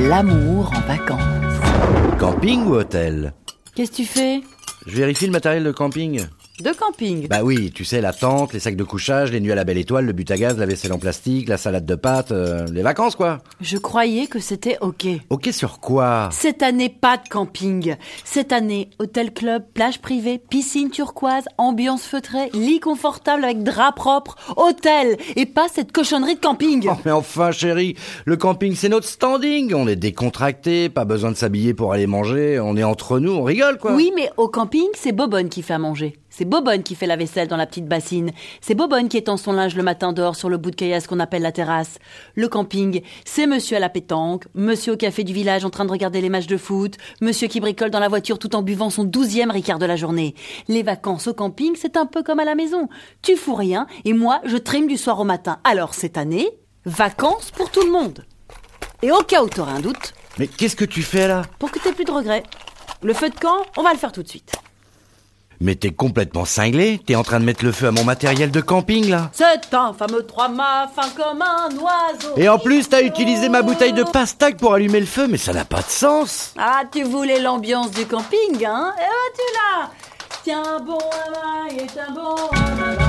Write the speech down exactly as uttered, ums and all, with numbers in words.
L'amour en vacances. Camping ou hôtel? Qu'est-ce que tu fais? Je vérifie le matériel de camping. De camping? Bah oui, tu sais, la tente, les sacs de couchage, les nuits à la belle étoile, le but à gaz, la vaisselle en plastique, la salade de pâtes, euh, les vacances quoi. Je croyais que c'était ok. Ok sur quoi? Cette année, pas de camping. Cette année, hôtel club, plage privée, piscine turquoise, ambiance feutrée, lit confortable avec drap propre, hôtel, et pas cette cochonnerie de camping. Oh mais enfin chérie, le camping c'est notre standing, on est décontracté, pas besoin de s'habiller pour aller manger, on est entre nous, on rigole quoi. Oui, mais au camping, c'est Bobonne qui fait à manger. C'est Bobonne qui fait la vaisselle dans la petite bassine. C'est Bobonne qui étend son linge le matin dehors sur le bout de caillasse qu'on appelle la terrasse. Le camping, c'est monsieur à la pétanque, monsieur au café du village en train de regarder les matchs de foot, monsieur qui bricole dans la voiture tout en buvant son douzième Ricard de la journée. Les vacances au camping, c'est un peu comme à la maison. Tu fous rien et moi, je trime du soir au matin. Alors cette année, vacances pour tout le monde. Et au cas où t'aurais un doute... Mais qu'est-ce que tu fais là? Pour que t'aies plus de regrets. Le feu de camp, on va le faire tout de suite. Mais t'es complètement cinglé? T'es en train de mettre le feu à mon matériel de camping là? C'est un fameux trois-mâts fin comme un oiseau. Et en plus t'as utilisé ma bouteille de pastac pour allumer le feu, mais ça n'a pas de sens. Ah, tu voulais l'ambiance du camping, hein? Eh ben tu l'as. Tiens bon à main et tiens bon à main.